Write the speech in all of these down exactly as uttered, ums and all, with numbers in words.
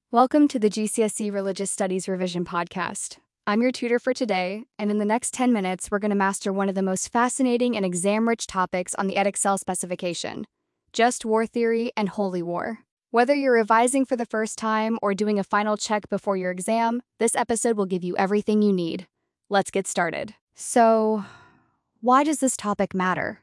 Welcome to the G C S E Religious Studies Revision Podcast. I'm your tutor for today, and in the next ten minutes, we're going to master one of the most fascinating and exam-rich topics on the Edexcel specification, just war theory and holy war. Whether you're revising for the first time or doing a final check before your exam, this episode will give you everything you need. Let's get started. So, why does this topic matter?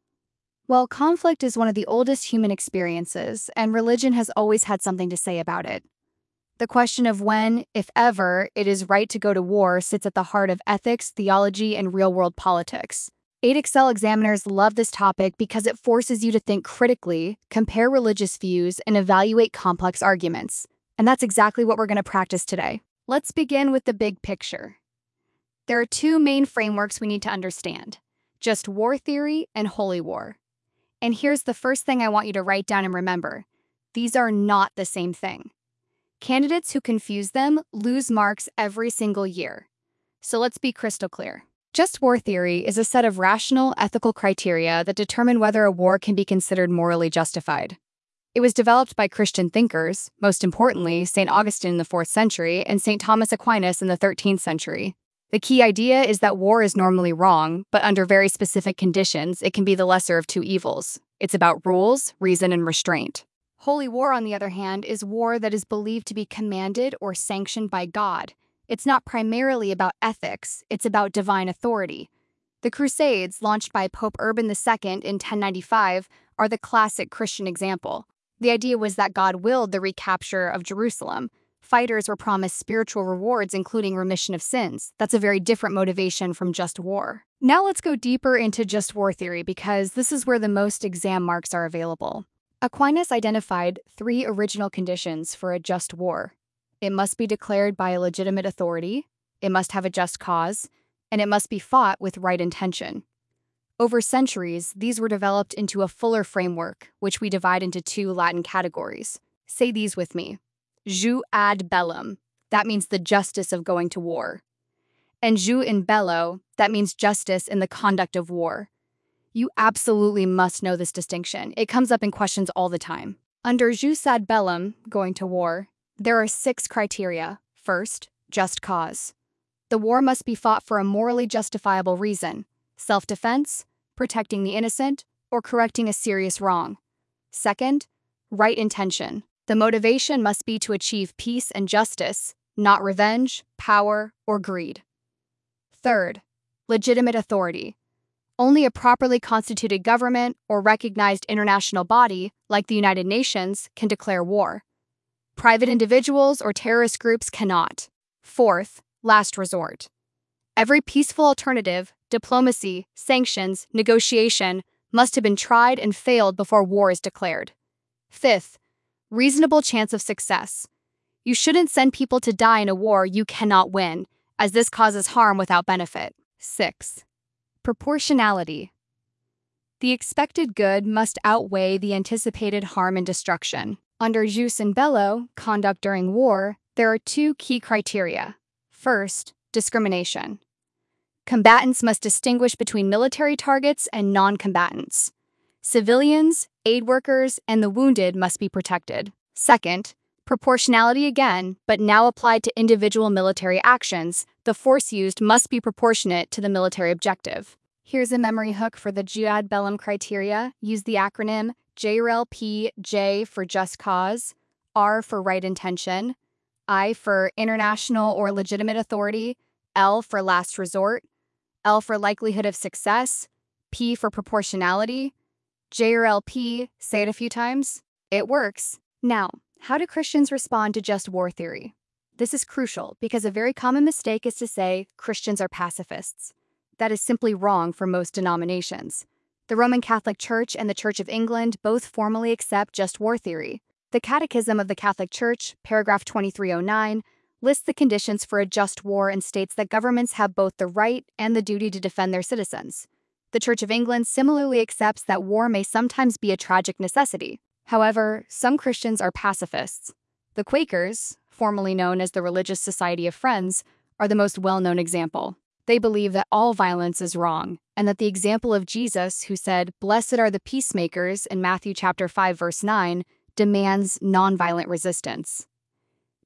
Well, conflict is one of the oldest human experiences, and religion has always had something to say about it. The question of when, if ever, it is right to go to war sits at the heart of ethics, theology, and real-world politics. Edexcel examiners love this topic because it forces you to think critically, compare religious views, and evaluate complex arguments. And that's exactly what we're going to practice today. Let's begin with the big picture. There are two main frameworks we need to understand: just war theory and holy war. And here's the first thing I want you to write down and remember. These are not the same thing. Candidates who confuse them lose marks every single year. So let's be crystal clear. Just war theory is a set of rational, ethical criteria that determine whether a war can be considered morally justified. It was developed by Christian thinkers, most importantly, Saint Augustine in the fourth century and Saint Thomas Aquinas in the thirteenth century. The key idea is that war is normally wrong, but under very specific conditions, it can be the lesser of two evils. It's about rules, reason, and restraint. Holy war, on the other hand, is war that is believed to be commanded or sanctioned by God. It's not primarily about ethics, it's about divine authority. The Crusades, launched by Pope Urban the Second in ten ninety-five, are the classic Christian example. The idea was that God willed the recapture of Jerusalem. Fighters were promised spiritual rewards, including remission of sins. That's a very different motivation from just war. Now let's go deeper into just war theory, because this is where the most exam marks are available. Aquinas identified three original conditions for a just war. It must be declared by a legitimate authority, it must have a just cause, and it must be fought with right intention. Over centuries, these were developed into a fuller framework, which we divide into two Latin categories. Say these with me. Jus ad bellum, that means the justice of going to war. And jus in bello, that means justice in the conduct of war. You absolutely must know this distinction. It comes up in questions all the time. Under jus ad bellum, going to war, there are six criteria. First, just cause. The war must be fought for a morally justifiable reason: self-defense, protecting the innocent, or correcting a serious wrong. Second, right intention. The motivation must be to achieve peace and justice, not revenge, power, or greed. Third, legitimate authority. Only a properly constituted government or recognized international body, like the United Nations, can declare war. Private individuals or terrorist groups cannot. Fourth, last resort. Every peaceful alternative, diplomacy, sanctions, negotiation, must have been tried and failed before war is declared. Fifth, reasonable chance of success. You shouldn't send people to die in a war you cannot win, as this causes harm without benefit. Six. Proportionality. The expected good must outweigh the anticipated harm and destruction. Under jus in bello, conduct during war, there are two key criteria. First, discrimination. Combatants must distinguish between military targets and non-combatants. Civilians, aid workers, and the wounded must be protected. Second, proportionality again, but now applied to individual military actions. The force used must be proportionate to the military objective. Here's a memory hook for the jus ad bellum criteria. Use the acronym J R L P, J for just cause, R for right intention, I for international or legitimate authority, L for last resort, L for likelihood of success, P for proportionality. J R L P, say it a few times. It works. Now, how do Christians respond to just war theory? This is crucial because a very common mistake is to say Christians are pacifists. That is simply wrong for most denominations. The Roman Catholic Church and the Church of England both formally accept just war theory. The Catechism of the Catholic Church, paragraph twenty-three oh nine, lists the conditions for a just war and states that governments have both the right and the duty to defend their citizens. The Church of England similarly accepts that war may sometimes be a tragic necessity. However, some Christians are pacifists. The Quakers, formerly known as the Religious Society of Friends, are the most well-known example. They believe that all violence is wrong, and that the example of Jesus, who said, "Blessed are the peacemakers," in Matthew chapter five, verse nine, demands nonviolent resistance.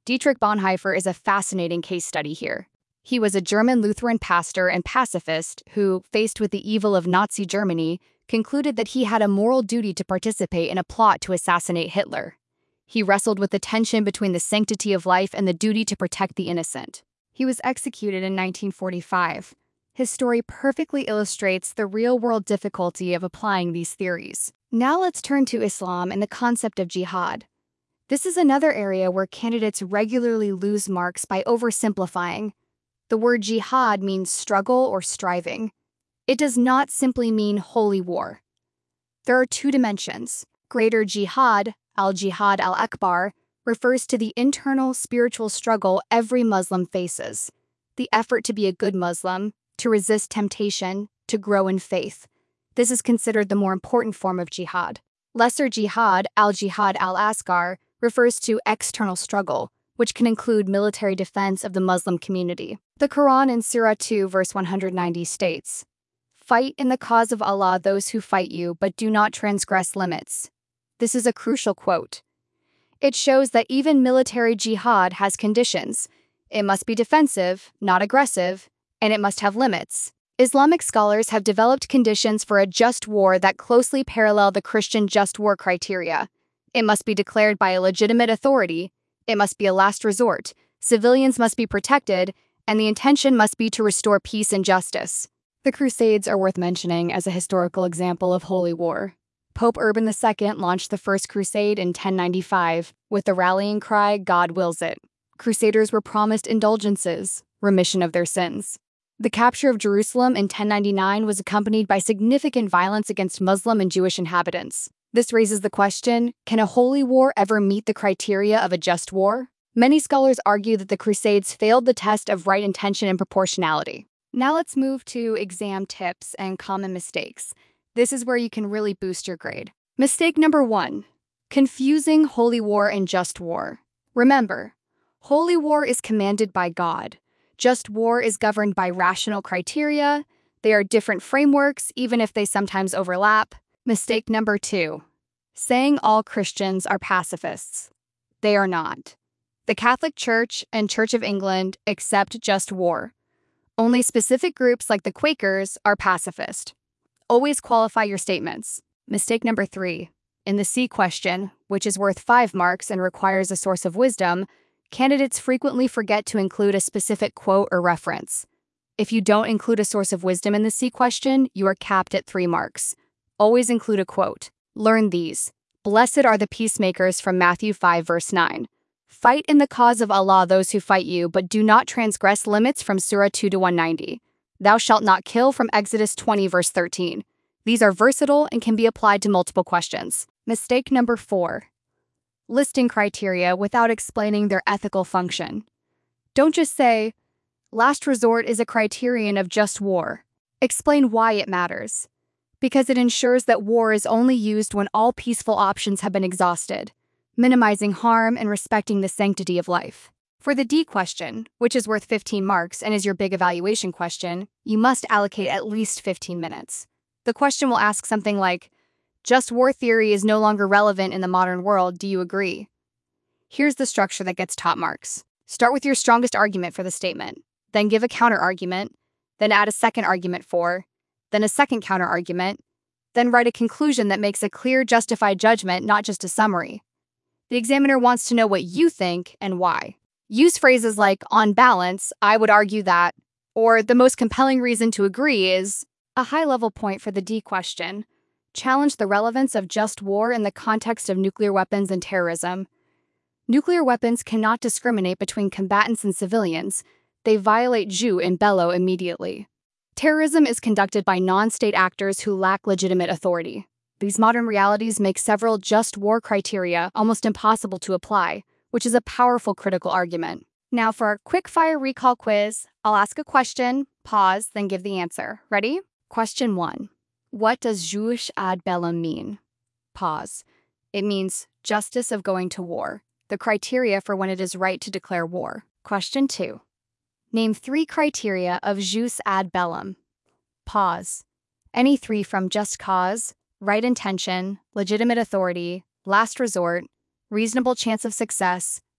Dietrich Bonhoeffer is a fascinating case study here. He was a German Lutheran pastor and pacifist who, faced with the evil of Nazi Germany, concluded that he had a moral duty to participate in a plot to assassinate Hitler. He wrestled with the tension between the sanctity of life and the duty to protect the innocent. He was executed in nineteen forty-five. His story perfectly illustrates the real-world difficulty of applying these theories. Now let's turn to Islam and the concept of jihad. This is another area where candidates regularly lose marks by oversimplifying. The word jihad means struggle or striving. It does not simply mean holy war. There are two dimensions. Greater jihad, al-jihad al-akbar, refers to the internal spiritual struggle every Muslim faces. The effort to be a good Muslim, to resist temptation, to grow in faith. This is considered the more important form of jihad. Lesser jihad, al-jihad al-asghar, refers to external struggle, which can include military defense of the Muslim community. The Quran in Surah two, verse one hundred ninety states, "Fight in the cause of Allah those who fight you, but do not transgress limits." This is a crucial quote. It shows that even military jihad has conditions. It must be defensive, not aggressive, and it must have limits. Islamic scholars have developed conditions for a just war that closely parallel the Christian just war criteria. It must be declared by a legitimate authority. It must be a last resort. Civilians must be protected, and the intention must be to restore peace and justice. The Crusades are worth mentioning as a historical example of holy war. Pope Urban the Second launched the First Crusade in ten ninety-five with the rallying cry, "God wills it." Crusaders were promised indulgences, remission of their sins. The capture of Jerusalem in ten ninety-nine was accompanied by significant violence against Muslim and Jewish inhabitants. This raises the question, can a holy war ever meet the criteria of a just war? Many scholars argue that the Crusades failed the test of right intention and proportionality. Now let's move to exam tips and common mistakes. This is where you can really boost your grade. Mistake number one, confusing holy war and just war. Remember, holy war is commanded by God. Just war is governed by rational criteria. They are different frameworks, even if they sometimes overlap. Mistake number two, saying all Christians are pacifists. They are not. The Catholic Church and Church of England accept just war. Only specific groups like the Quakers are pacifist. Always qualify your statements. Mistake number three, in the C question, which is worth five marks and requires a source of wisdom, candidates frequently forget to include a specific quote or reference. If you don't include a source of wisdom in the C question, you are capped at three marks. Always include a quote. Learn these. Blessed are the peacemakers from Matthew five, verse nine. Fight in the cause of Allah those who fight you, but do not transgress limits from Surah two to one ninety. Thou shalt not kill from Exodus twenty, verse thirteen. These are versatile and can be applied to multiple questions. Mistake number four, listing criteria without explaining their ethical function. Don't just say, last resort is a criterion of just war. Explain why it matters. Because it ensures that war is only used when all peaceful options have been exhausted, minimizing harm and respecting the sanctity of life. For the D question, which is worth fifteen marks and is your big evaluation question, you must allocate at least fifteen minutes. The question will ask something like, just war theory is no longer relevant in the modern world, do you agree? Here's the structure that gets top marks. Start with your strongest argument for the statement, then give a counter-argument, then add a second argument for, then a second counter-argument, then write a conclusion that makes a clear, justified judgment, not just a summary. The examiner wants to know what you think and why. Use phrases like, on balance, I would argue that, or the most compelling reason to agree is. A high-level point for the D question. Challenge the relevance of just war in the context of nuclear weapons and terrorism. Nuclear weapons cannot discriminate between combatants and civilians. They violate jus in bello immediately. Terrorism is conducted by non-state actors who lack legitimate authority. These modern realities make several just war criteria almost impossible to apply, which is a powerful critical argument. Now for our quick-fire recall quiz, I'll ask a question, pause, then give the answer. Ready? Question one. What does jus ad bellum mean? Pause. It means justice of going to war, the criteria for when it is right to declare war. Question two. Name three criteria of jus ad bellum. Pause. Any three from just cause, right intention, legitimate authority, last resort, reasonable chance of success,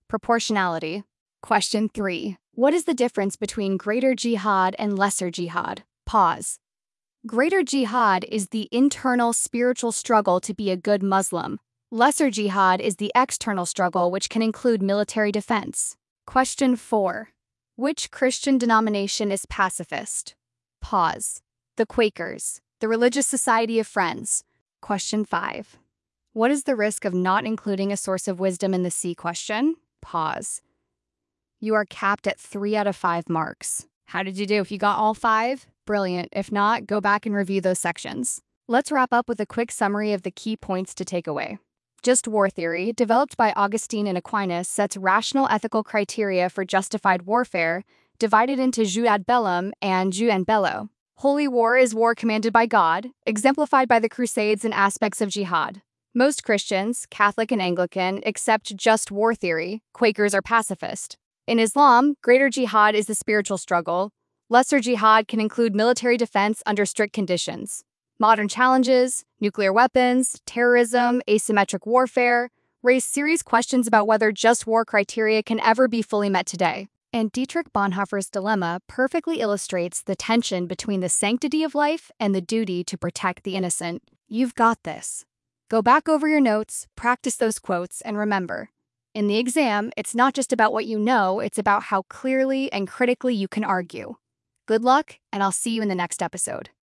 Proportionality. Question three. What is the difference between greater jihad and lesser jihad? Pause. Greater jihad is the internal spiritual struggle to be a good Muslim. Lesser jihad is the external struggle, which can include military defense. Question four. Which Christian denomination is pacifist? Pause. The Quakers, the Religious Society of Friends. Question five. What is the risk of not including a source of wisdom in the C question? Pause. You are capped at three out of five marks. How did you do? If you got all five, brilliant. If not, go back and review those sections. Let's wrap up with a quick summary of the key points to take away. Just war theory, developed by Augustine and Aquinas, sets rational ethical criteria for justified warfare, divided into jus ad bellum and jus in bello. Holy war is war commanded by God, exemplified by the Crusades and aspects of jihad. Most Christians, Catholic and Anglican, accept just war theory. Quakers are pacifist. In Islam, greater jihad is the spiritual struggle. Lesser jihad can include military defense under strict conditions. Modern challenges, nuclear weapons, terrorism, asymmetric warfare, raise serious questions about whether just war criteria can ever be fully met today. And Dietrich Bonhoeffer's dilemma perfectly illustrates the tension between the sanctity of life and the duty to protect the innocent. You've got this. Go back over your notes, practice those quotes, and remember, in the exam, it's not just about what you know, it's about how clearly and critically you can argue. Good luck, and I'll see you in the next episode.